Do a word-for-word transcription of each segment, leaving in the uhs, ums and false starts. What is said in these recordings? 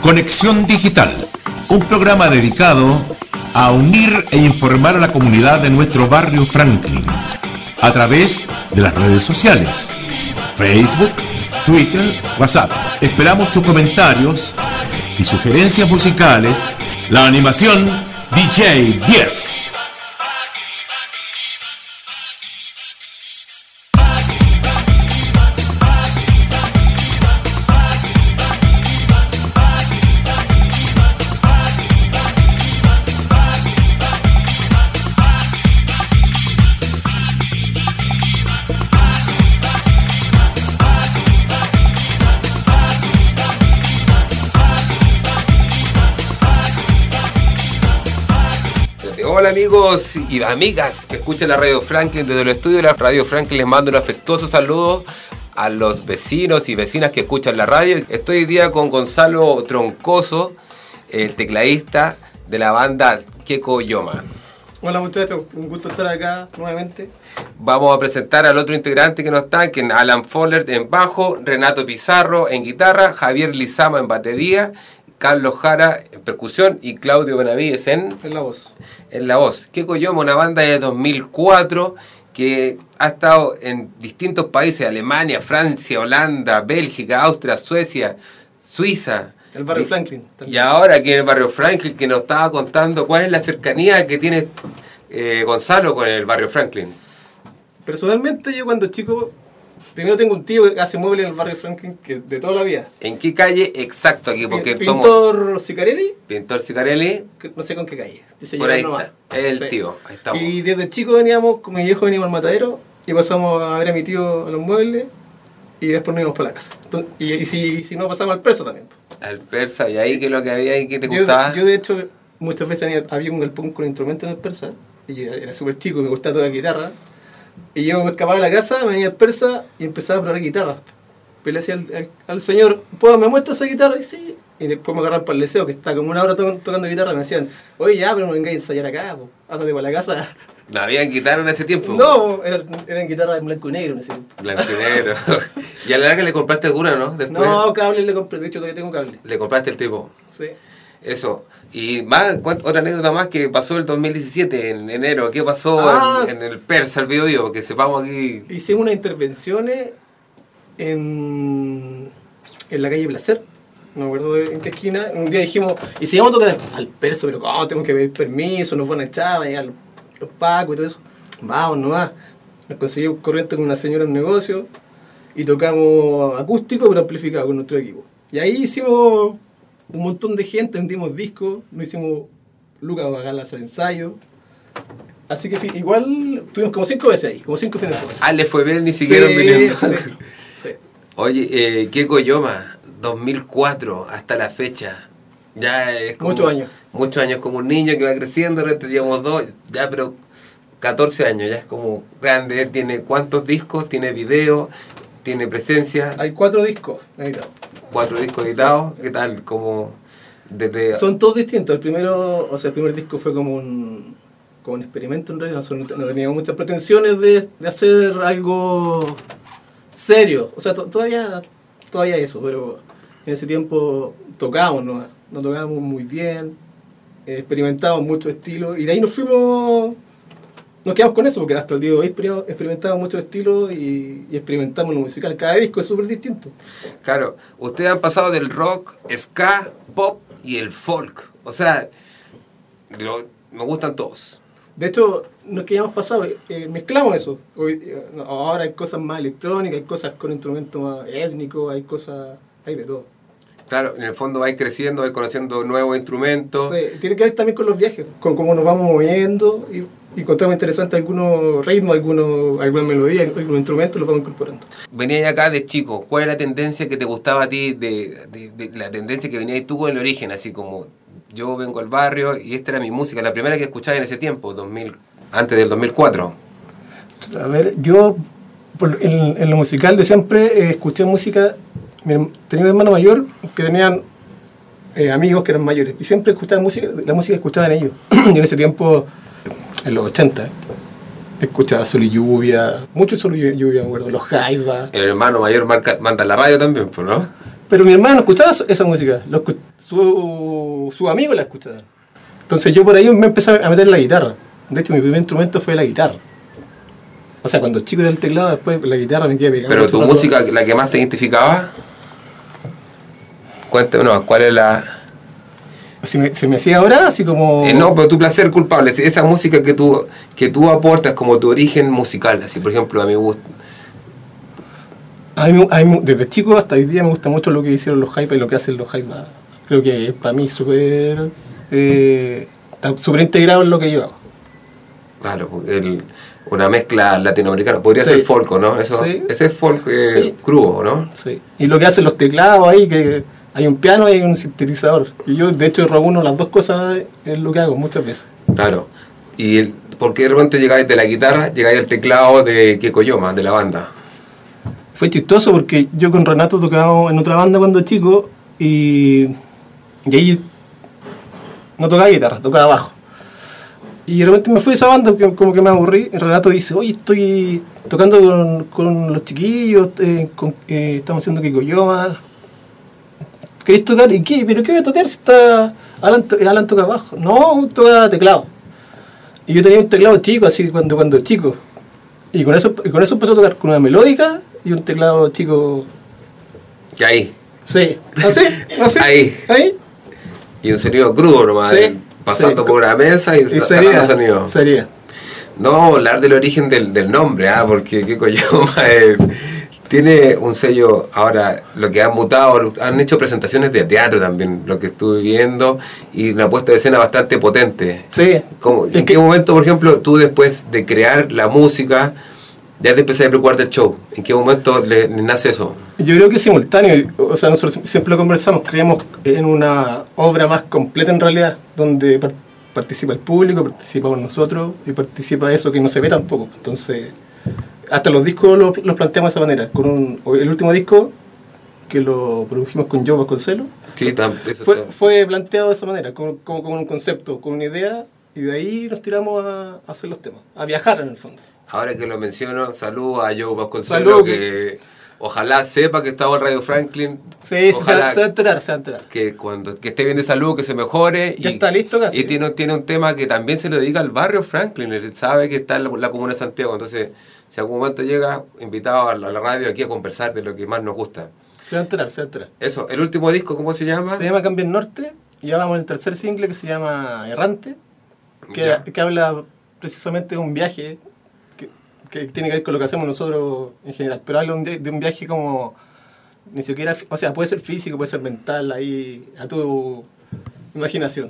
Conexión Digital, un programa dedicado a unir e informar a la comunidad de nuestro barrio Franklin a través de las redes sociales, Facebook, Twitter, WhatsApp. Esperamos tus comentarios y sugerencias musicales. La animación D J diez. Hola amigos y amigas que escuchan la Radio Franklin. Desde el estudio de la Radio Franklin les mando un afectuoso saludo a los vecinos y vecinas que escuchan la radio. Estoy hoy día con Gonzalo Troncoso, el tecladista de la banda Keko Yoma. Hola muchachos, un gusto estar acá nuevamente. Vamos a presentar al otro integrante que no está, que es Alan Foller en bajo, Renato Pizarro en guitarra, Javier Lizama en batería, Carlos Jara en percusión y Claudio Benavides en... En la voz. En la voz. Keko Yoma, una banda de dos mil cuatro que ha estado en distintos países, Alemania, Francia, Holanda, Bélgica, Austria, Suecia, Suiza. El barrio y, Franklin. También. Y ahora aquí en el barrio Franklin, que nos estaba contando cuál es la cercanía que tiene eh, Gonzalo con el barrio Franklin. Personalmente yo cuando chico... Primero tengo un tío que hace muebles en el barrio Franklin que de toda la vida. ¿En qué calle exacto aquí? Porque Pintor somos... Pintor Sicarelli. Pintor Sicarelli. No sé con qué calle. Por ahí está. Es el sí. tío. Ahí estamos. Y desde chico veníamos, con mi viejo veníamos al matadero y pasamos a ver a mi tío a los muebles y después nos íbamos para la casa. Entonces, y y si, si no pasamos al persa también. Al persa. ¿Y ahí qué es lo que había y qué te yo, gustaba? Yo de hecho muchas veces había, había un galpón con instrumentos en el persa y yo era súper chico y me gustaba toda la guitarra. Y yo me escapaba de la casa, me venía al persa y empezaba a probar guitarra. Pues le decía al, al, al señor, ¿puedo, me muestra esa guitarra? Y sí. Y después me agarraron para el liceo, que está como una hora to tocando guitarra, y me decían, oye, ya, pero no vengáis a ensayar acá, po. Ándate para la casa. ¿No habían guitarra en ese tiempo? No, eran, eran guitarras en blanco y negro en ese tiempo. Blanco y negro. ¿Y a la verdad que le compraste alguna, no? Después, no, cable le compré, de hecho todavía tengo cable. ¿Le compraste el tipo? Sí. Eso. Y más, otra anécdota más que pasó el dos mil diecisiete, en enero. ¿Qué pasó ah, en, en el persa, el video vivo? Que sepamos aquí. Hicimos unas intervenciones en, en la calle Placer. No me acuerdo en qué esquina. Un día dijimos, y si vamos a tocar al persa, pero ¿cómo? Tenemos que pedir permiso, nos van a echar, van a llegar los, los pacos y todo eso. Vamos nomás. Nos conseguimos corriente con una señora en un negocio y tocamos acústico pero amplificado con nuestro equipo. Y ahí hicimos un montón de gente, vendimos discos, nos hicimos lucas para pagar las ensayos. Así que igual tuvimos como cinco veces ahí, como cinco fines de semana. Ah, le fue bien, ni siquiera sí, viniendo. Sí, sí. Oye, eh, Keko Yoma, dos mil cuatro hasta la fecha. Ya es como... Muchos años. Muchos años, como un niño que va creciendo, ahora teníamos dos, ya pero catorce años, ya es como grande. Tiene cuántos discos, tiene video, tiene presencia. Hay cuatro discos editados. Cuatro discos editados, ¿qué tal? Como desde... Son todos distintos. El primero, o sea, el primer disco fue como un, como un experimento en realidad. No, no teníamos muchas pretensiones de, de hacer algo serio. O sea, to, todavía, todavía eso, pero en ese tiempo tocábamos, ¿no? Nos tocábamos muy bien, eh, experimentábamos muchos estilos y de ahí nos fuimos... Nos quedamos con eso porque hasta el día de hoy experimentamos muchos estilos y, y experimentamos lo musical. Cada disco es súper distinto. Claro, ustedes han pasado del rock, ska, pop y el folk. O sea, lo, me gustan todos. De hecho, no es que hayamos pasado, eh, mezclamos eso. Hoy, eh, ahora hay cosas más electrónicas, hay cosas con instrumentos más étnicos, hay cosas, hay de todo. Claro, en el fondo vais creciendo, vais conociendo nuevos instrumentos. Sí, tiene que ver también con los viajes, con cómo nos vamos moviendo y... Y encontramos interesante algunos ritmos, algunos, algunas melodías, algunos instrumentos, los vamos incorporando. Venías acá de chico, ¿cuál es la tendencia que te gustaba a ti, de, de, de la tendencia que venías tú con el origen? Así como, yo vengo al barrio y esta era mi música, la primera que escuchaba en ese tiempo, dos mil, antes del dos mil cuatro. A ver, yo por, en, en lo musical de siempre eh, escuché música, tenía un hermano mayor que tenían eh, amigos que eran mayores y siempre escuchaban música, la música que escuchaban ellos. Y en ese tiempo... En los ochenta, escuchaba Sol y Lluvia, mucho Sol y Lluvia, me acuerdo, los Jaivas. El hermano mayor marca, manda la radio también, pues, ¿no? Pero mi hermano no escuchaba esa música, lo escu- su, su amigo la escuchaba. Entonces yo por ahí me empecé a meter la guitarra. De hecho, mi primer instrumento fue la guitarra. O sea, cuando chico era el teclado, después la guitarra me quedé pegando. Pero tu música, la que más te identificaba, cuéntame, no, ¿cuál es la...? Si me, se me hacía ahora así como... Eh, no, pero tu placer culpable, esa música que tú, que tú aportas como tu origen musical, así, por ejemplo, a mi gusto. A mí, a mí, desde chico hasta hoy día me gusta mucho lo que hicieron los Jaivas y lo que hacen los Jaivas. Creo que para mí súper... Eh, está súper integrado en lo que yo hago. Claro, el, una mezcla latinoamericana, podría Sí. ser folk, ¿no? Eso, Sí. ese es folk eh, Sí. crudo, ¿no? Sí. Y lo que hacen los teclados ahí, que hay un piano y hay un sintetizador. Y yo, de hecho, reúno las dos cosas, es lo que hago muchas veces. Claro. ¿Y el, por qué de repente llegáis de la guitarra, llegáis al teclado de Kekoyoma, de la banda? Fue chistoso porque yo con Renato tocábamos en otra banda cuando chico y, y ahí no tocaba guitarra, tocaba bajo. Y de repente me fui a esa banda porque como que me aburrí. Y Renato dice, oye, estoy tocando con, con los chiquillos, eh, con, eh, estamos haciendo Kekoyoma. ¿Queréis tocar? ¿Y qué? ¿Pero qué voy a tocar si está Alan, to- Alan toca bajo? No, toca teclado. Y yo tenía un teclado chico, así cuando, cuando chico. Y con eso, y con eso empezó a tocar con una melódica y un teclado chico. Y ahí. Sí, así, así. Ahí. Ahí. Y un sonido crudo nomás, Sí, eh, pasando sí. por una mesa y, Y sacando sería, sonido. sería. No, hablar del origen del, del nombre, ¿ah? Porque Kekoyoma eh, tiene un sello, ahora lo que han mutado, han hecho presentaciones de teatro también, lo que estuve viendo, y una puesta de escena bastante potente. Sí. ¿Cómo, Es ¿En que- qué momento, por ejemplo, tú después de crear la música, ya te empezaste a preocupar del show? ¿En qué momento le, le nace eso? Yo creo que es simultáneo, o sea, nosotros siempre lo conversamos, creemos en una obra más completa en realidad, donde par- participa el público, participamos nosotros y participa eso que no se ve tampoco. Entonces, hasta los discos los, los planteamos de esa manera. Con un, el último disco, que lo produjimos con Joe Vasconcelos, Sí, tam- eso fue, está- fue planteado de esa manera, como, como, como un concepto, con una idea, y de ahí nos tiramos a, a hacer los temas, a viajar en el fondo. Ahora que lo menciono, saludo a Joe Vasconcelos, Saludo, que ojalá sepa que estaba en Radio Franklin. Sí, sí, se, Ojalá va- se va a enterar, se va a enterar. que cuando que esté bien de salud, que se mejore. Ya y, está listo casi. Y tiene, tiene un tema que también se lo dedica al barrio Franklin. Él sabe que está en la, la comuna de Santiago. Entonces, si algún momento llega, invitado a la, a la radio aquí a conversar de lo que más nos gusta. Se va a enterar, se va a enterar. Eso, el último disco, ¿cómo se llama? Se llama Cambio en Norte y ya vamos en el tercer single que se llama Errante, que, Ya. que habla precisamente de un viaje que, que tiene que ver con lo que hacemos nosotros en general, pero habla de un, de un viaje como ni siquiera, fi- o sea, puede ser físico, puede ser mental, ahí a tu imaginación.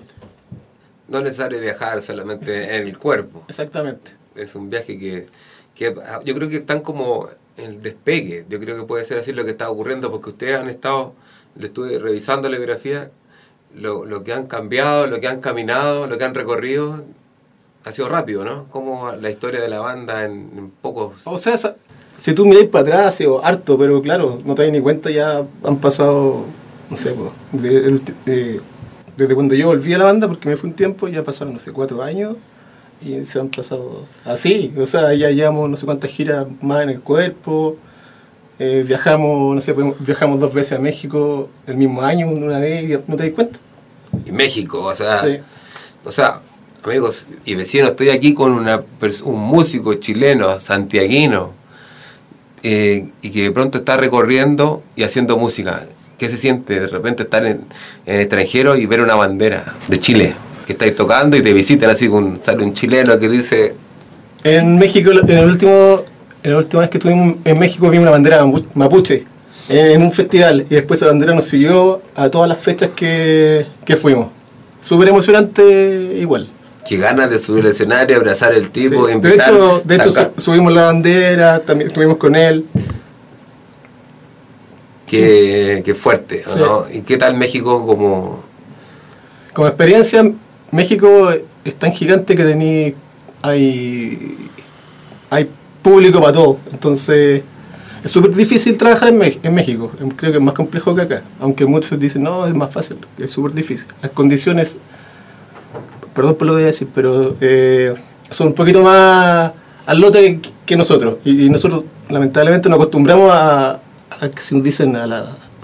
No es necesario viajar solamente en el cuerpo. Exactamente. Es un viaje que, que yo creo que están como en el despegue. Yo creo que puede ser así lo que está ocurriendo, porque ustedes han estado, le estuve revisando la biografía, lo, lo que han cambiado, lo que han caminado, lo que han recorrido, ha sido rápido, ¿no? Como la historia de la banda en, en pocos... O sea, esa- si tú miráis para atrás, ha sido harto, pero claro, no te das ni cuenta, ya han pasado, no sé, pues, de- el ulti- de- desde cuando yo volví a la banda, porque me fue un tiempo, ya pasaron, no sé, cuatro años, y se han pasado así, o sea, ya llevamos no sé cuántas giras más en el cuerpo, eh, viajamos, no sé, podemos- viajamos dos veces a México el mismo año, una vez, y no te das cuenta. Y México, o sea... Sí. O sea, amigos y vecinos, estoy aquí con una pers- un músico chileno, santiaguino, eh, y que de pronto está recorriendo y haciendo música. ¿Qué se siente de repente estar en, en el extranjero y ver una bandera de Chile? Que estáis tocando y te visitan así con sale un chileno que dice... En México, en el último, en la última vez que estuvimos en México vimos una bandera mapu- mapuche en, en un festival y después esa bandera nos siguió a todas las fechas que, que fuimos. Súper emocionante igual. Que ganas de subir al escenario, abrazar al tipo, Sí. De invitar... hecho, de hecho sacar- su- subimos la bandera, también estuvimos con él. Qué, qué fuerte, Sí. ¿no? ¿Y qué tal México como...? Como experiencia, México es tan gigante que tení, hay, hay público para todo. Entonces, es súper difícil trabajar en, Me- en México. Creo que es más complejo que acá. Aunque muchos dicen, no, es más fácil. Es súper difícil. Las condiciones, perdón por lo que voy a decir, pero eh, son un poquito más al lote que, que nosotros. Y, y nosotros, lamentablemente, nos acostumbramos a, a que se nos dicen a la,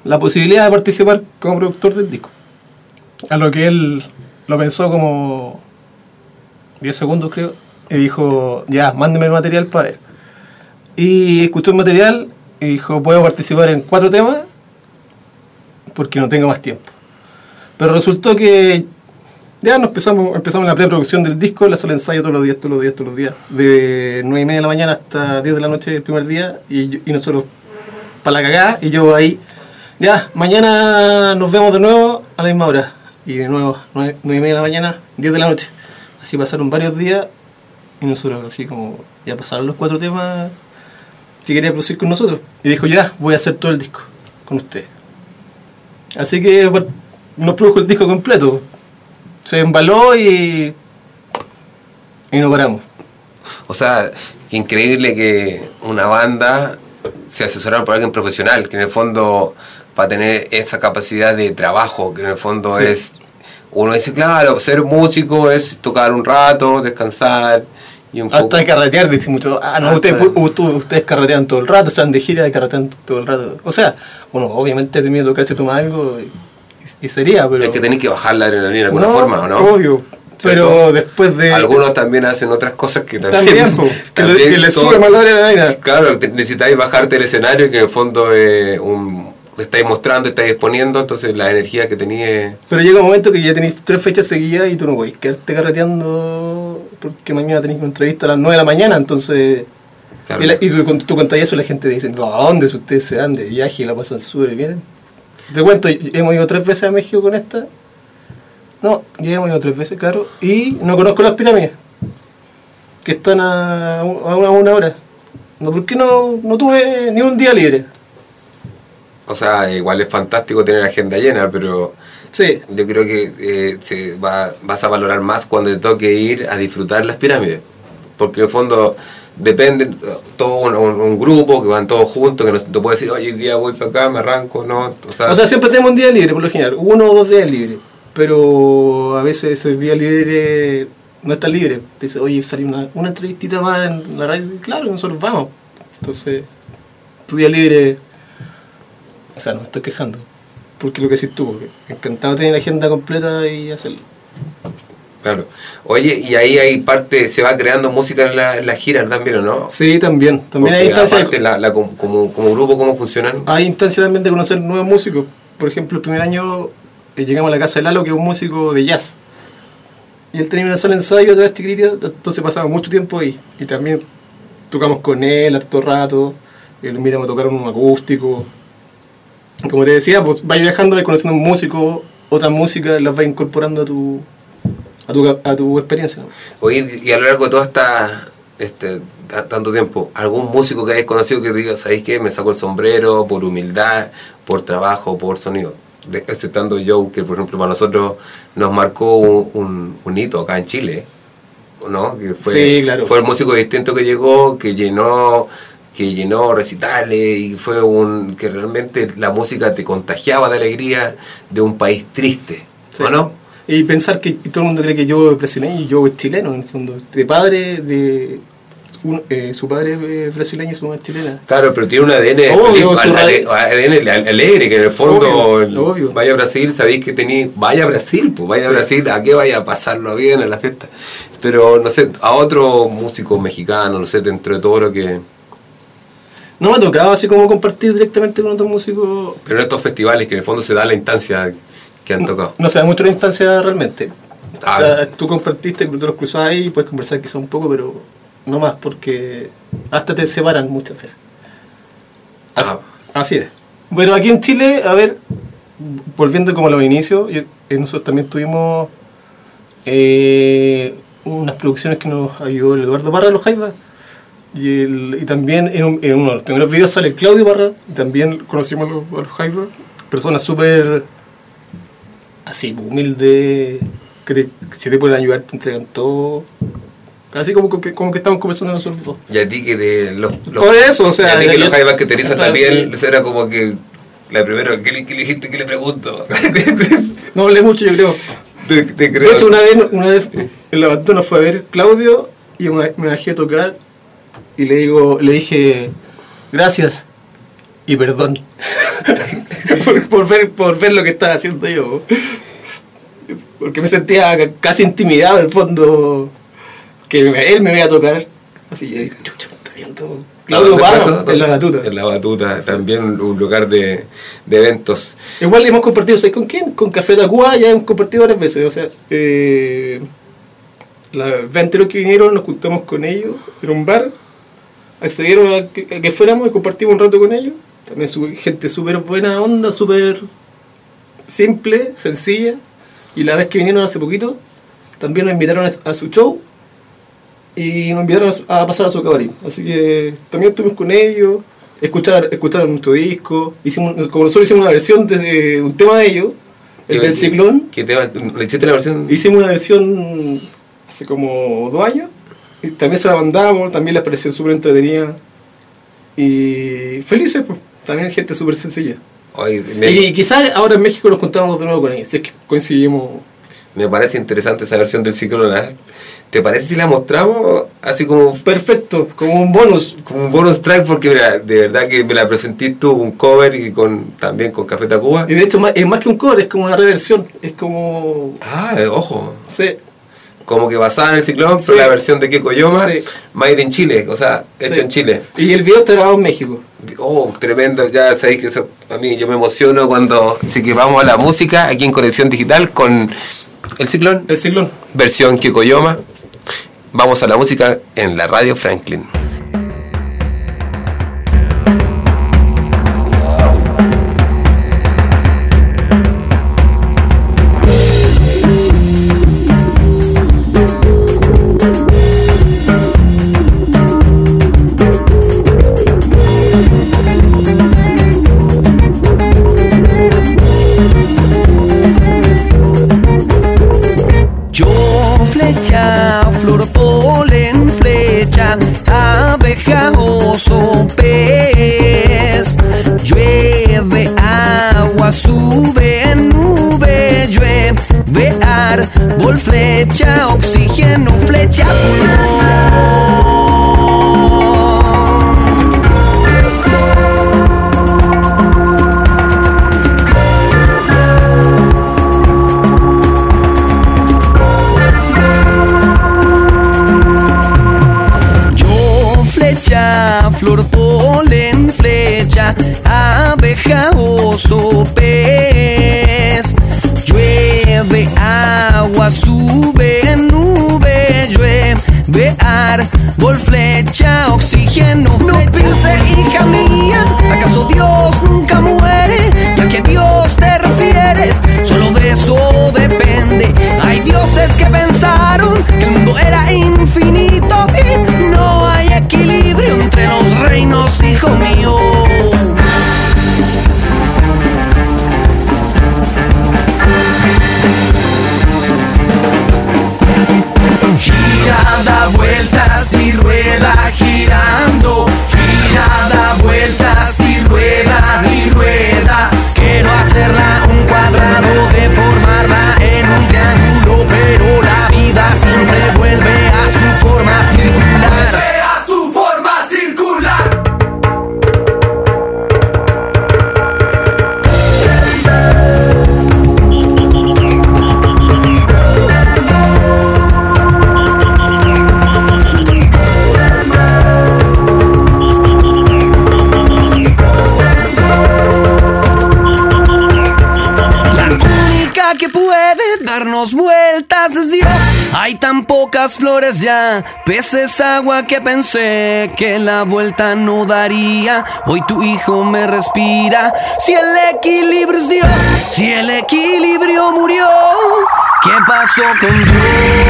la posibilidad de participar como productor del disco. A lo que él lo pensó como diez segundos, creo, y dijo, ya, mándeme el material para ver. Y escuchó el material y dijo, puedo participar en cuatro temas porque no tengo más tiempo. Pero resultó que ya nos empezamos, empezamos la preproducción del disco, la sala de ensayo todos los días, todos los días, todos los días, de nueve y media de la mañana hasta diez de la noche el primer día, y, y nosotros para la cagada, y yo ahí, ya, mañana nos vemos de nuevo a la misma hora. Y de nuevo, nueve y media de la mañana, diez de la noche. Así pasaron varios días y nosotros así como, ya pasaron los cuatro temas que quería producir con nosotros. Y dijo, ya, voy a hacer todo el disco con ustedes. Así que bueno, nos produjo el disco completo. Se embaló y, y no paramos. O sea, qué increíble que una banda se asesorara por alguien profesional, que en el fondo, para tener esa capacidad de trabajo, que en el fondo sí. es, uno dice, claro, ser músico es tocar un rato, descansar y un hasta poco... de carretear, dice mucho, ah, no, ustedes, ustedes carretean todo el rato, se van de gira y carretean todo el rato. O sea, uno obviamente termina de tocar, se toma algo y, y sería, pero... Es que tenés que bajar la adrenalina de alguna no, forma, ¿o no? Obvio, pero ¿cierto? Después de... Algunos también hacen otras cosas que también... También, po, que, también le, que les sube más la adrenalina. Claro, necesitáis bajarte el escenario, que en el fondo es un... estáis mostrando, estáis exponiendo, entonces la energía que tenías... Pero llega un momento que ya tenéis tres fechas seguidas y tú no podés quedarte carreteando porque mañana tenéis una entrevista a las nueve de la mañana, entonces... Claro. Y, la, y tú, tú contas eso y la gente te dice, no, ¿a dónde si ustedes se dan de viaje y la pasan súper bien? Te cuento, hemos ido tres veces a México con esta. No, ya hemos ido tres veces, claro. Y no conozco las pirámides, que están a, a una hora. No, ¿por qué no, no tuve ni un día libre? O sea, igual es fantástico tener agenda llena, pero sí. Yo creo que eh, se va, vas a valorar más cuando te toque ir a disfrutar las pirámides. Porque en el fondo depende todo un, un, un grupo que van todos juntos, que no te puede decir, oye, hoy día voy para acá, me arranco, ¿no? O sea, o sea, siempre tenemos un día libre, por lo general, uno o dos días libres. Pero a veces ese día libre no está libre. Dice, oye, salió una, una entrevistita más en la radio. Claro, nosotros vamos. Entonces, tu día libre... O sea, no me estoy quejando, porque lo que decís tú, encantado de tener la agenda completa y hacerlo. Claro. Oye, y ahí hay parte, se va creando música en la, en la gira también, ¿o no? Sí, también. También porque hay instancias. Aparte, la, la, como, como grupo, ¿cómo funcionan? Hay instancias también de conocer nuevos músicos. Por ejemplo, el primer año eh, llegamos a la casa de Lalo, que es un músico de jazz. Y él tenía una sala de ensayo de este crítica, entonces pasamos mucho tiempo ahí. Y también tocamos con él harto rato, le invitamos a tocar un acústico. Como te decía, pues vas viajando, vas conociendo músicos, otras músicas, las vas incorporando a tu a tu, a tu experiencia, ¿no? Oye, y a lo largo de todo esta, este, tanto tiempo, ¿algún músico que hayas conocido que te diga, ¿sabéis qué? Me sacó el sombrero por humildad, por trabajo, por sonido? De, exceptando Joe, que por ejemplo para nosotros nos marcó un, un, un hito acá en Chile, ¿no? Que fue, sí, claro. Fue el músico distinto que llegó, que llenó... que llenó recitales y fue un que realmente la música te contagiaba de alegría de un país triste, sí. ¿O no? Y pensar que todo el mundo cree que yo es brasileño y yo es chileno, en el fondo, de padre, de un, eh, su padre es brasileño y su madre es chilena. Claro, pero tiene un A D N, obvio, feliz, ale, A D N alegre, que en el fondo obvio, obvio. Vaya a Brasil, sabéis que tenéis, vaya a Brasil, pues vaya sí. a Brasil, ¿a qué vaya a pasarlo bien en la fiesta? Pero no sé, a otro músico mexicano, no sé, dentro de todo lo que... No me ha tocado así como compartir directamente con otros músicos. Pero en estos festivales que en el fondo se da la instancia que han tocado. No, no se da mucho la instancia realmente. Ah, o sea, tú compartiste, tú los cruzás ahí y puedes conversar quizá un poco, pero no más, porque hasta te separan muchas veces. Así, ah. así es. Pero aquí en Chile, a ver, volviendo como a los inicios, yo, nosotros también tuvimos eh, unas producciones que nos ayudó el Eduardo Parra de los Jaivas. Y, el, y también en, un, en uno de los primeros videos sale el Claudio Parra, y también conocimos a los, a los Jaivas, personas súper así, humildes, que, te, que si te pueden ayudar, te entregan todo. Así como que, como que estamos conversando nosotros dos. Y a ti que de los, los por eso, o sea, y a ti que yo, los Jaivas que te erizan la piel, era como que la primera, ¿qué le, qué le dijiste? ¿Qué le pregunto? No hablé mucho, yo creo. Te, te creo. De hecho, una vez, una vez en la Bantona fue a ver Claudio y me, me dejé tocar y le digo, le dije, gracias. y perdón por, por, ver, por ver lo que estaba haciendo yo. Porque me sentía casi intimidado en el fondo que me, él me iba a tocar. Así yo dije, chucha, me está viendo. Claudio Paro, en la batuta. En la batuta, sí. También un lugar de, de eventos. Igual hemos compartido, ¿sabes con quién? Con Café Tacuba, ya hemos compartido varias veces. O sea, eh, las veinte que vinieron, nos juntamos con ellos en un bar, accedieron a que, a que fuéramos y compartimos un rato con ellos. También su, gente súper buena onda, súper simple, sencilla. Y la vez que vinieron hace poquito, también nos invitaron a, a su show. Y nos invitaron a, a pasar a su camarín. Así que también estuvimos con ellos, escuchar, escucharon nuestro disco. Hicimos, como nosotros hicimos una versión de, de un tema de ellos, el del Ciclón. ¿Qué tema? ¿Le hiciste la versión? Hicimos una versión hace como dos años. Y también se la mandamos, también les pareció súper entretenida. Y felices, pues. También gente súper sencilla. Oye, me... Y quizás ahora en México nos contamos de nuevo con ellos, si es que coincidimos. Me parece interesante esa versión del Ciclón, ¿eh? ¿Te parece si la mostramos así como... Perfecto, como un bonus. Como un bonus track, porque mira, de verdad que me la presenté tú, un cover y con también con Café Tacuba. Y de hecho es más que un cover, es como una reversión, es como... Ah, ojo. Sí. Como que basada en el Ciclón, Sí. pero la versión de Kiko Yoma, Sí. made in Chile, o sea, hecho Sí. en Chile. Y el video está grabado en México. Oh, tremendo, ya sabéis que eso, a mí yo me emociono cuando... Así que vamos a la música aquí en Conexión Digital con el Ciclón, El Ciclón. versión Kiko Yoma. Vamos a la música en la Radio Franklin. Flor, polen, flecha, abeja, oso, pez. Llueve, agua, sube, nube, llueve, árbol, flecha, oxígeno, flecha, flor, polen, flecha, abeja, oso, pez. Llueve, agua, sube, nube, llueve, árbol, flecha, oxígeno, flecha. No piense, hija mía, ¿acaso Dios nunca muere? ¿Y a qué Dios te refieres? Solo de eso depende. Hay dioses que pensaron que el mundo era infinito y no hay equilibrio entre los reinos, hijo mío. Gira, da vueltas y rueda girando. Gira, da vueltas y rueda y rueda. Quiero hacerla un cuadrado, deformarla en un triángulo, pero la vida siempre vuelve a su forma circular. A su forma circular. Que puede darnos vueltas es Dios. Hay tan pocas flores ya, peces, agua, que pensé que la vuelta no daría. Hoy tu hijo me respira. Si el equilibrio es Dios, si el equilibrio murió, ¿qué pasó con Dios?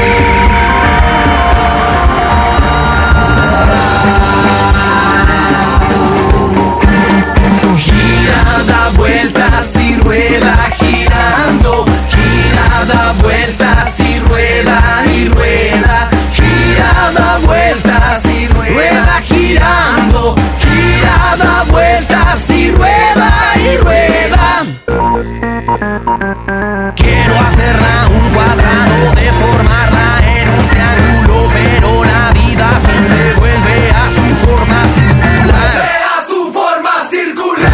Gira, da vueltas y rueda girando. Gira, da vueltas y rueda y rueda. Gira, da vueltas y rueda girando. Gira, da vueltas y rueda y rueda. Quiero hacerla un cuadrado, deformarla en un triángulo, pero la vida siempre vuelve a su forma circular. A su forma circular.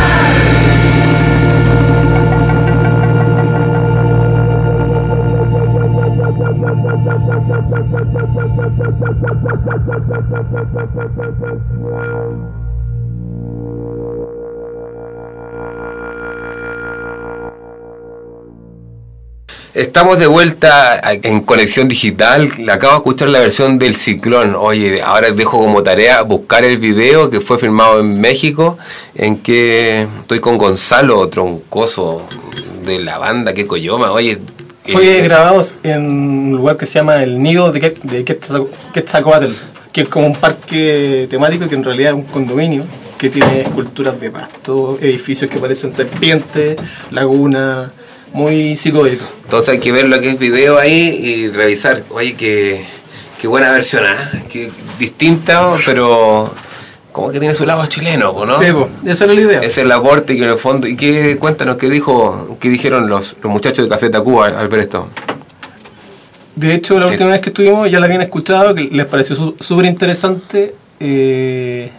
Estamos de vuelta en Conexión Digital. Acabo de escuchar la versión del Ciclón. Oye, ahora dejo como tarea buscar el video que fue filmado en México, en que estoy con Gonzalo Troncoso de la banda Que Coyoma. Oye, fue eh, grabado en un lugar que se llama El Nido de Quet- de Quetzaco- Quetzalcóatl, que es como un parque temático que en realidad es un condominio que tiene esculturas de pasto, edificios que parecen serpientes, lagunas, muy psicodélico. entonces hay que ver lo que es video ahí y revisar. Oye, qué, qué buena versión, ¿eh? Qué distinta, pero como que tiene su lado chileno, ¿no? Sí, pues, esa era la idea. Es el aporte que en el fondo. ¿Y qué, cuéntanos qué dijo, qué dijeron los, los muchachos de Café Tacuba al ver esto? De hecho, la última vez que estuvimos ya la habían escuchado, que les pareció su- súper interesante. Eh,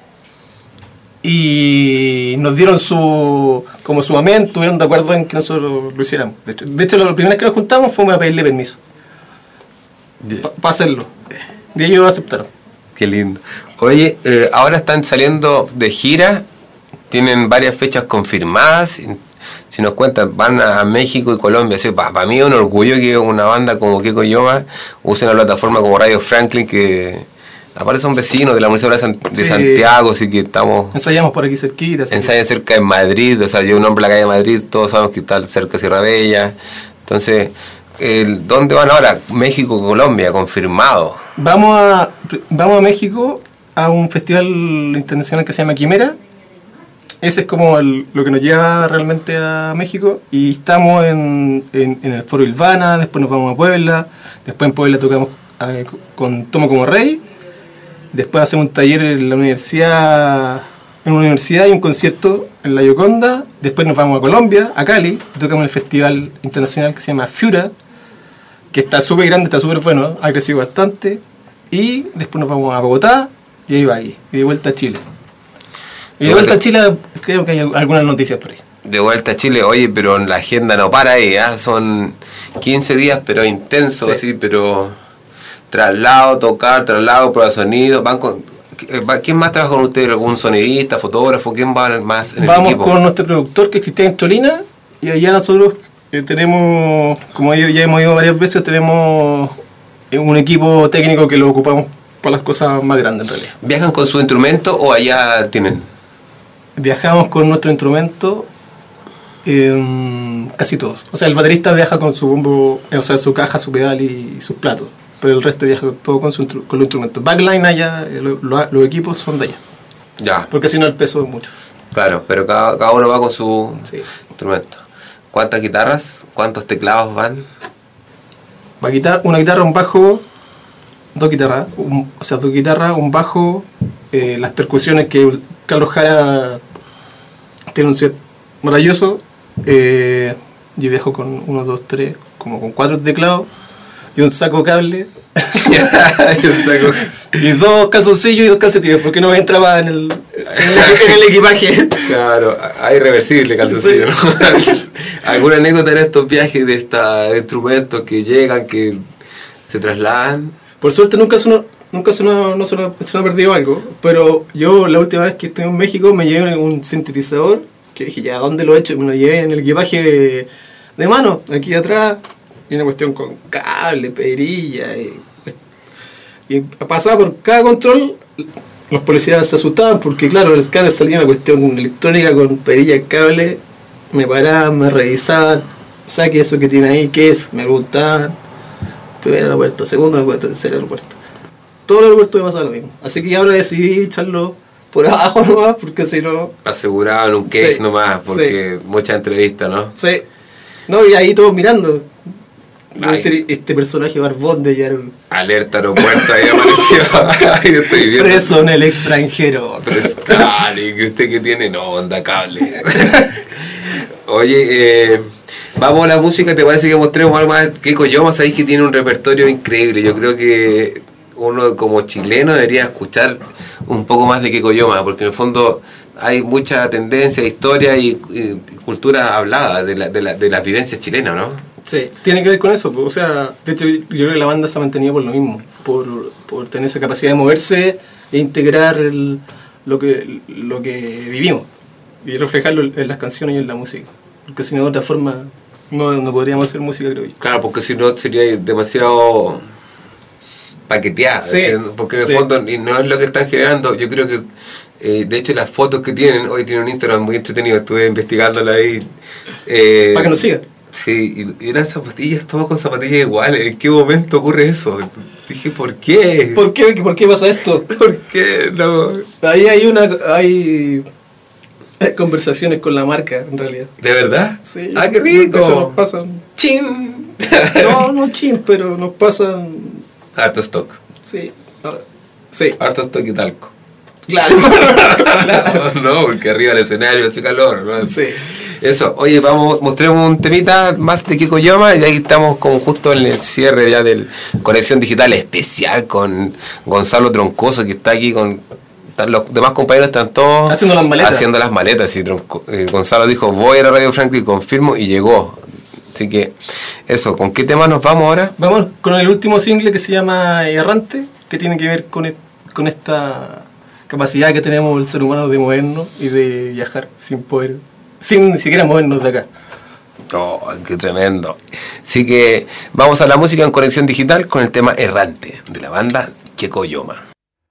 y nos dieron su como su amén, estuvieron de acuerdo en que nosotros lo hiciéramos. De hecho, de hecho la primera vez que nos juntamos fue a pedirle permiso para hacerlo. Y ellos aceptaron. Qué lindo. Oye, eh, ahora están saliendo de gira, tienen varias fechas confirmadas. Si nos cuentan, van a México y Colombia. Sí, para mí es un orgullo que una banda como Que Coyoma use una plataforma como Radio Franklin, que aparte son vecinos de la Municipalidad de, San- de Sí. Santiago, así que estamos... Ensayamos por aquí cerquita. así que- Ensayan cerca de Madrid, o sea, yo nombro la calle de Madrid, todos sabemos que está cerca de Sierra Bella. Entonces, el, ¿dónde van ahora? México, Colombia, confirmado. Vamos a, vamos a México a un festival internacional que se llama Quimera. Ese es como el- lo que nos lleva realmente a México. Y estamos en, en, en el Foro Ilvana, después nos vamos a Puebla, después en Puebla tocamos eh, con Tomo como Rey, después hacemos un taller en la universidad, en una universidad y un concierto en La Gioconda, después nos vamos a Colombia, a Cali, y tocamos en el festival internacional que se llama Fiura, que está súper grande, está súper bueno, ha crecido bastante, y después nos vamos a Bogotá, y ahí va ahí, y de vuelta a Chile. Y de vuelta a Chile creo que hay algunas noticias por ahí. De vuelta a Chile, oye, pero la agenda no para ahí, ¿ah? Son quince días, pero intensos, Sí. así, pero traslado, tocar, traslado, prueba de sonido. Van con, ¿quién más trabaja con ustedes? ¿Algún sonidista, fotógrafo? ¿Quién va más en el Vamos equipo? con nuestro productor que es Cristian Tolina, y allá nosotros eh, tenemos, como ya ya hemos ido varias veces, tenemos eh, un equipo técnico que lo ocupamos para las cosas más grandes en realidad. ¿Viajan con su instrumento o allá tienen? Viajamos con nuestro instrumento eh, casi todos. O sea, el baterista viaja con su bombo, eh, o sea, su caja, su pedal y, y sus platos. Pero el resto viaja todo con, su, instru- con los instrumentos. Backline allá, eh, lo- lo- los equipos son de allá. Ya, Porque si no el peso es mucho. claro, pero cada, cada uno va con su Sí. instrumento. ¿Cuántas guitarras? ¿Cuántos teclados van? Va a quitar una guitarra, un bajo, dos guitarras, un- o sea, dos guitarras, un bajo, eh, las percusiones que Carlos Jara tiene un set maravilloso. Eh, yo viajo con uno, dos, tres, como con cuatro teclados y un saco cable Yo saco- y dos calzoncillos y dos calcetines, porque no me entraba en el, en el, en el equipaje. Claro, hay reversible calzoncillo, ¿no? ¿Alguna anécdota en estos viajes de estos instrumentos que llegan, que se trasladan? Por suerte nunca se nos, nunca se nos, no se nos, se nos ha perdido algo, pero yo la última vez que estuve en México me llevé un sintetizador, que dije, ya, ¿dónde lo he hecho? Y me lo llevé en el equipaje de, de mano, aquí atrás, y una cuestión con cable, perilla, y, y pasaba por cada control, los policías se asustaban porque claro, el escáner salía una cuestión electrónica con perilla, cable, me paraban, me revisaban, saque eso que tiene ahí, ¿qué es? Me preguntaban. Primer aeropuerto, segundo aeropuerto, tercer aeropuerto. Todo el aeropuerto me pasaba lo mismo. Así que ahora decidí echarlo por abajo nomás, porque si no... Aseguraban un case Sí, nomás, porque muchas entrevistas, ¿no? Sí. No, y ahí todos mirando. Voy a Ay. decir, este personaje barbón de ayer, Alerta aeropuerto, ahí apareció. Ahí estoy viendo. preso en el extranjero. Pero es- dale, que usted que tiene, no, onda cable. Oye, eh, vamos a la música, ¿te parece que mostremos algo más? Que Coyoma, sabéis que tiene un repertorio increíble. Yo creo que uno como chileno debería escuchar un poco más de Que Coyoma, porque en el fondo hay mucha tendencia, historia y, y cultura hablada de, la, de, la, de las vivencias chilenas, ¿no? Sí, tiene que ver con eso. O sea, de hecho, yo creo que la banda se ha mantenido por lo mismo, por, por tener esa capacidad de moverse e integrar el, lo, que, lo que vivimos y reflejarlo en las canciones y en la música. Porque si no, de otra forma, No, no podríamos hacer música, creo yo. Claro, porque si no sería demasiado paqueteada, Sí, porque en el sí. fondo y no es lo que están generando. Yo creo que, eh, de hecho, las fotos que tienen, hoy tienen un Instagram muy entretenido, estuve investigándolo ahí. Eh, Para que nos sigan. Sí, y eran zapatillas, todos con zapatillas iguales. ¿En qué momento ocurre eso? Dije, ¿por qué? ¿Por qué, ¿Por qué pasa esto? ¿Por qué? No. Ahí hay una... hay hay conversaciones con la marca, en realidad. ¿De verdad? Sí. ¡Ah, qué Eso rico! nos pasan... ¡Chin! No, no chin, pero nos pasan... Harto stock. Sí. ah, Sí. Harto stock y talco. Claro. No, porque arriba del escenario hace calor, ¿no? Sí. Eso, oye, vamos, mostremos un temita más de Kiko Yoma y ahí estamos como justo en el cierre ya del Conexión Digital especial con Gonzalo Troncoso, que está aquí con... están los demás compañeros están todos... Haciendo las maletas. Haciendo las maletas, y Tronco- eh, Gonzalo dijo, voy a la Radio Franklin, confirmo, y llegó. Así que, eso, ¿con qué tema nos vamos ahora? Vamos con el último single que se llama Errante, que tiene que ver con, e- con esta capacidad que tenemos el ser humano de movernos y de viajar sin poder, sin ni siquiera movernos de acá. Oh, qué tremendo. Así que vamos a la música en Conexión Digital con el tema Errante de la banda Kiko Yoma.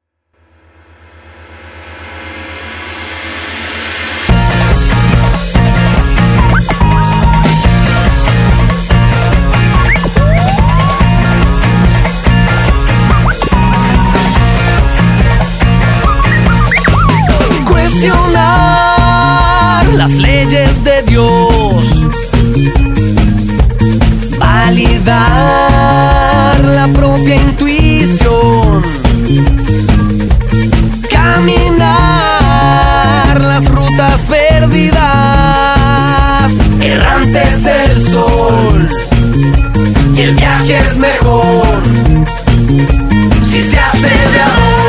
Cuestionar las leyes de Dios, validar la propia intuición, caminar las rutas perdidas. Errante es el sol y el viaje es mejor si se hace de a dos.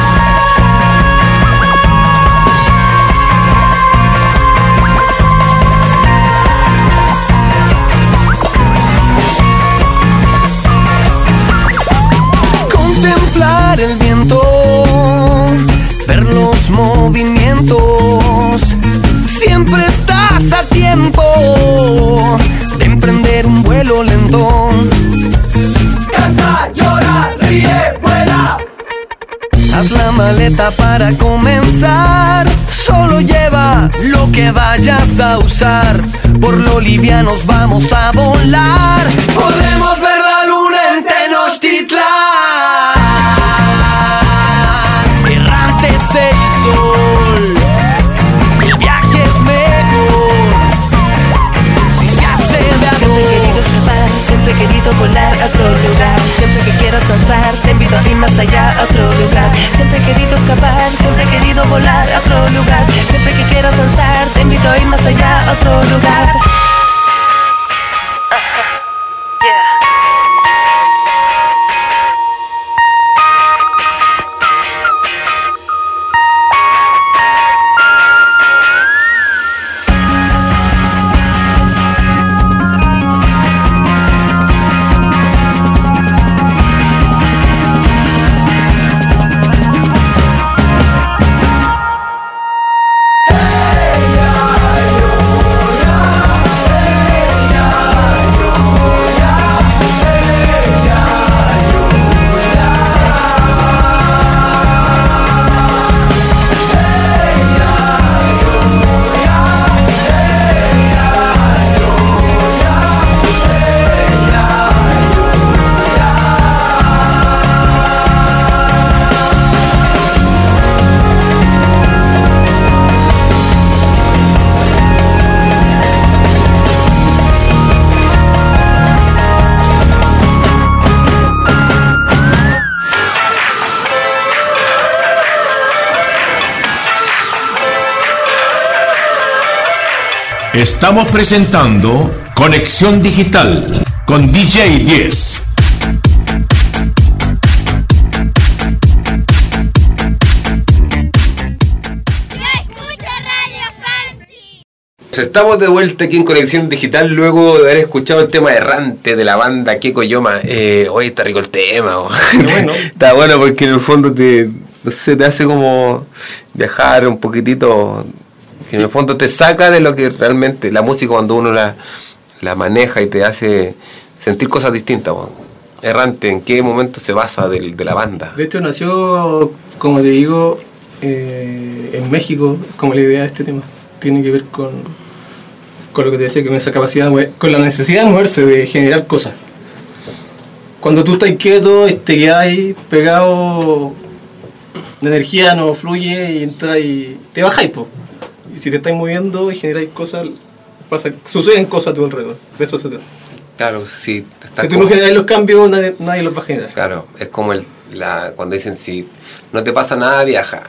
Contemplar el viento, ver los movimientos. Siempre estás a tiempo de emprender un vuelo lento. Canta, llora, ríe, vuela. Haz la maleta para comenzar. Solo lleva lo que vayas a usar. Por lo livianos vamos a volar. Podremos ver la luna en Tenochtitlán. Errante es el sol, el viaje es mejor si se hace de a Siempre he querido dos. escapar, siempre he querido volar a otro lugar. Siempre que quiero alcanzar, te invito a ir más allá a otro lugar. Siempre he querido escapar, siempre he querido volar a otro lugar. Siempre que quiero alcanzar, te invito a ir más allá a otro lugar. Estamos presentando Conexión Digital con D J diez. Estamos de vuelta aquí en Conexión Digital luego de haber escuchado el tema Errante de la banda Kiko Yoma. Eh, oye, está rico el tema. Oh. Bueno. Está bueno porque en el fondo te, no sé, te hace como viajar un poquitito, que en el fondo te saca de lo que realmente la música cuando uno la, la maneja y te hace sentir cosas distintas, po. Errante, ¿en qué momento se basa de, de la banda? De hecho nació, como te digo, eh, en México, como la idea de este tema. Tiene que ver con, con lo que te decía, con esa capacidad, con la necesidad de moverse, de generar cosas. Cuando tú estás quieto, te quedas ahí pegado, la energía no fluye y entra y te bajáis, po. Y si te estás moviendo y generáis cosas, pasa, suceden cosas a tu alrededor. De eso se trata. Claro, si Si tú no generas los cambios, nadie, nadie los va a generar. Claro, es como el, la, cuando dicen si no te pasa nada, viaja.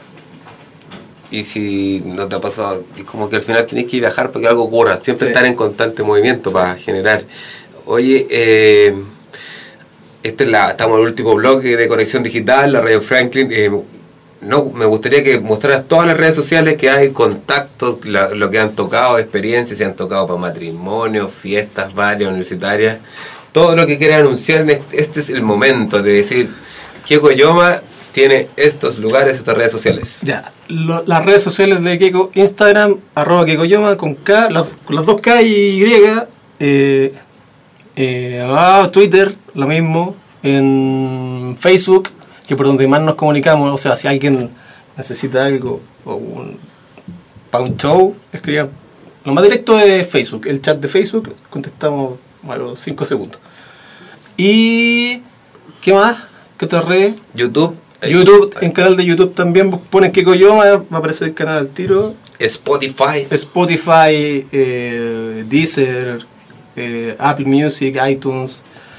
Y si no te ha pasado, es como que al final tenés que viajar porque algo ocurra. Siempre sí. Estar en constante movimiento sí. Para generar. Oye, eh, este es la, estamos en el último bloque de Conexión Digital, la Radio Franklin. Eh, no, me gustaría que mostraras todas las redes sociales que hay, contactos, la, lo que han tocado, experiencias, si han tocado para matrimonios, fiestas varias, universitarias, todo lo que quieras anunciar. Este es el momento de decir, Keiko Yoma tiene estos lugares, estas redes sociales. Ya, lo, las redes sociales de Keiko, Instagram, arroba Keiko Yoma, con K, las, con las dos K y Y, eh, eh, ah, Twitter, lo mismo, en Facebook, que por donde más nos comunicamos, o sea, si alguien necesita algo o un, para un show, escriban. Lo más directo es Facebook, el chat de Facebook, contestamos a los cinco segundos. ¿Y qué más? ¿Qué otra red? YouTube. YouTube, en canal de YouTube también ponen Keiko Yoma, va a aparecer el canal al tiro. Spotify. Spotify, eh, Deezer, eh, Apple Music, iTunes,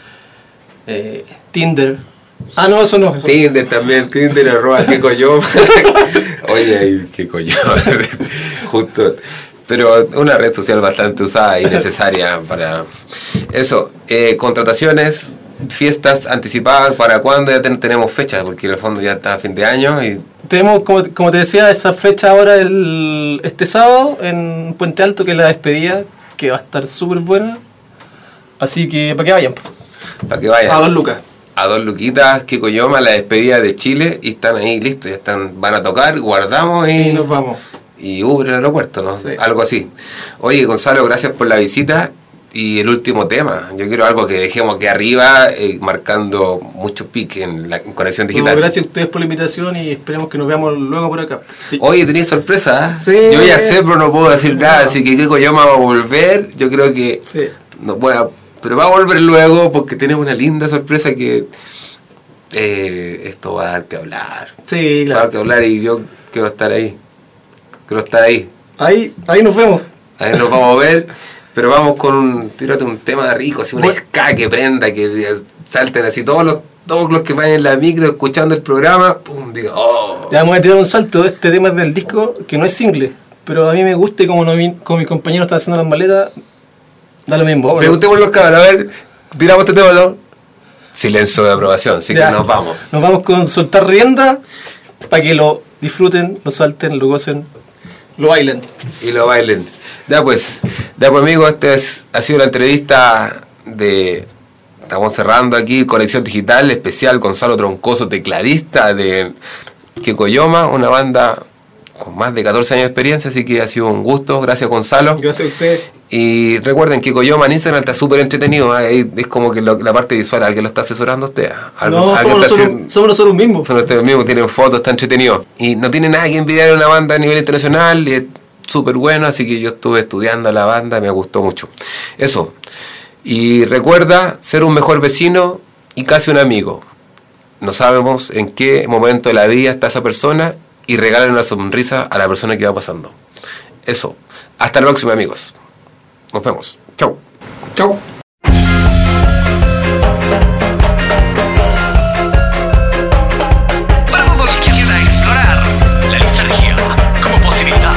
eh, Tinder. Ah, no, eso no. Eso Tinder no. También, Tinder, arroba Keiko Yoma. Oye, ahí Keiko Yoma. Justo. Pero una red social bastante usada y necesaria para eso. Eh, contrataciones, fiestas anticipadas, ¿para cuándo? Ya ten, tenemos fechas, porque en el fondo ya está a fin de año. Y tenemos, como, como te decía, esa fecha ahora el, este sábado en Puente Alto, que es la despedida, que va a estar súper buena. Así que, para que vayan. Para que vayan. A dos lucas. A dos luquitas, Keiko Yoma, la despedida de Chile, y están ahí listos, ya están, van a tocar, guardamos y, y nos vamos. Y Uber el aeropuerto, ¿no? Sí. Algo así. Oye, Gonzalo, gracias por la visita. Y el último tema, yo quiero algo que dejemos aquí arriba, eh, marcando mucho pique en la en Conexión Digital. No, gracias a ustedes por la invitación y esperemos que nos veamos luego por acá. Oye, tenías sorpresa, ¿eh? Sí. Yo ya sé, pero no puedo decir nada, no. Así que Keiko Yoma va a volver, yo creo que... Sí. No, bueno, pero va a volver luego porque tenemos una linda sorpresa que eh, esto va a dar que hablar. Sí, claro. Va a dar que hablar y yo quiero estar ahí. Quiero estar ahí. Ahí, ahí nos vemos. Ahí nos vamos a ver. Pero vamos con un, tírate un tema rico, así una ska que prenda, que salten así todos los, todos los que van en la micro escuchando el programa, pum, digo, oh. Ya vamos a tirar un salto. Este tema es del disco, que no es single, pero a mí me gusta y como, no, como mis compañeros están haciendo las maletas, da lo mismo. Preguntemos los cabros, a ver, tiramos este tema, ¿no? Silencio de aprobación, así ya, que nos vamos. Nos vamos con Soltar Rienda, para que lo disfruten, lo salten, lo gocen, lo bailen. Y lo bailen. Ya pues, ya pues amigos, esta es, ha sido la entrevista de... Estamos cerrando aquí Conexión Digital, especial Gonzalo Troncoso, tecladista de Keiko Yoma, una banda con más de catorce años de experiencia, así que ha sido un gusto. Gracias, Gonzalo. Gracias a usted. Y recuerden, Keiko Yoma en Instagram está súper entretenido, ¿eh? Es como que lo, la parte visual, ¿alguien lo está asesorando a usted? ¿Algo, no, somos nosotros, haciendo, somos nosotros mismos. Son ustedes mismos, tienen fotos, está entretenido. Y no tiene nada que envidiar a una banda a nivel internacional, y es súper bueno, así que yo estuve estudiando la banda, me gustó mucho. Eso. Y recuerda ser un mejor vecino y casi un amigo. No sabemos en qué momento de la vida está esa persona y regalen una sonrisa a la persona que va pasando. Eso. Hasta la próxima, amigos. Nos vemos. Chau. Chau. Para todo el que quiera explorar la nostalgia como posibilidad.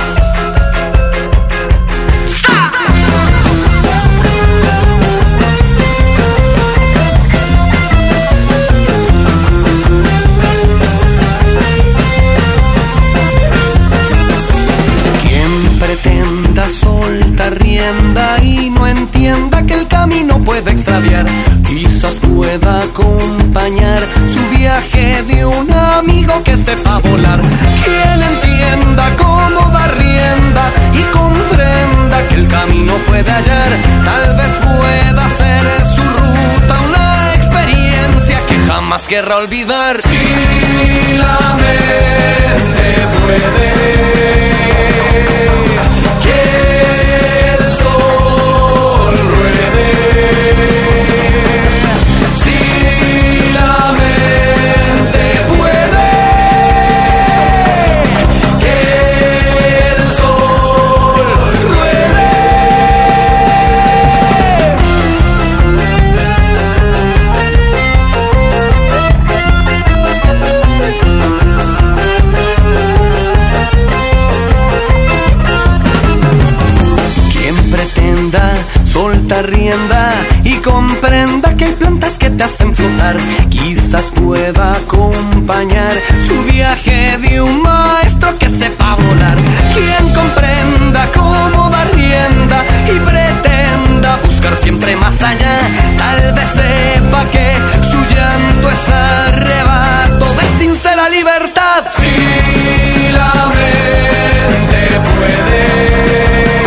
Pretenda soltar rienda y no entienda que el camino puede extraviar, quizás pueda acompañar su viaje de un amigo que sepa volar, quien entienda cómo dar rienda y comprenda que el camino puede hallar, tal vez guerra olvidar. Si la mente puede, que el sol ruede. Si la mente puede, que el sol ruede. Solta rienda y comprenda que hay plantas que te hacen flotar. Quizás pueda acompañar su viaje de un maestro que sepa volar. Quien comprenda cómo dar rienda y pretenda buscar siempre más allá, tal vez sepa que su llanto es arrebato de sincera libertad. Si la mente puede,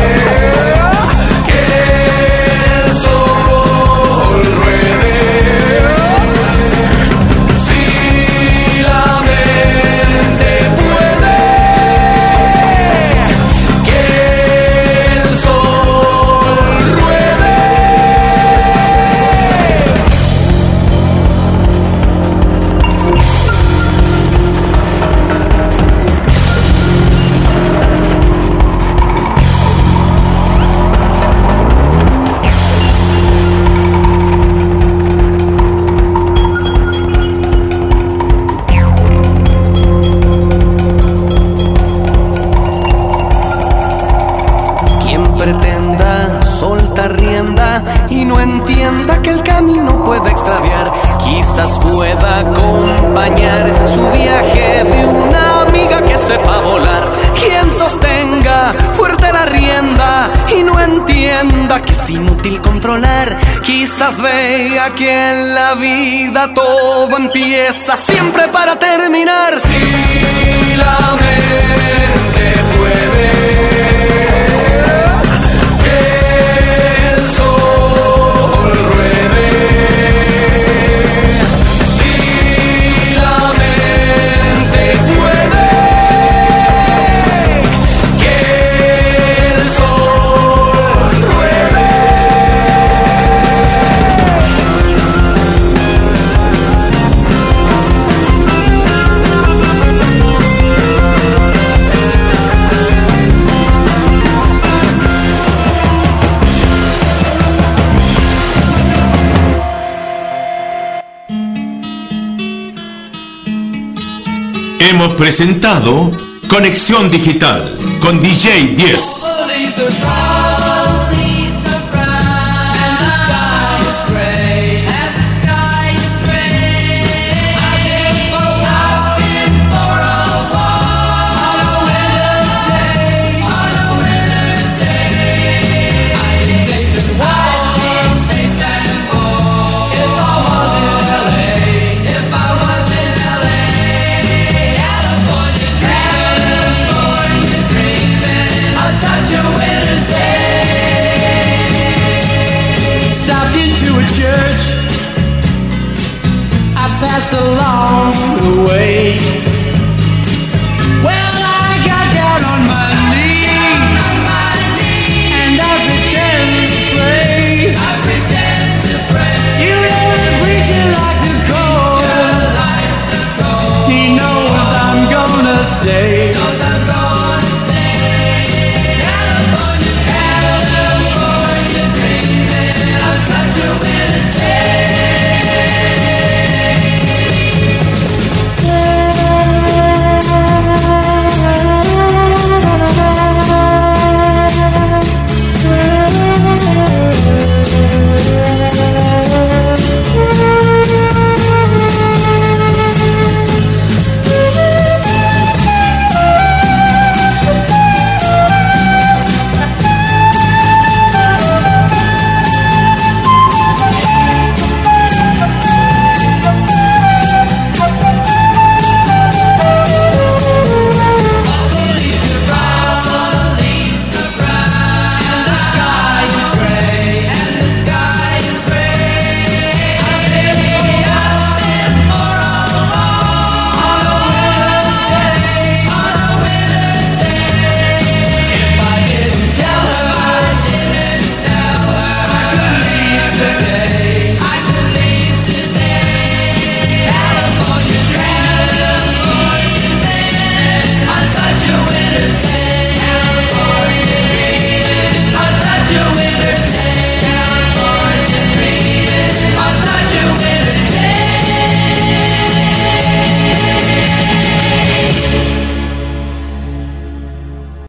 quizás pueda acompañar su viaje de una amiga que sepa volar. Quien sostenga fuerte la rienda y no entienda que es inútil controlar, quizás vea que en la vida todo empieza siempre para terminar. Si la mente puede, hemos presentado Conexión Digital con D J diez. Along the way,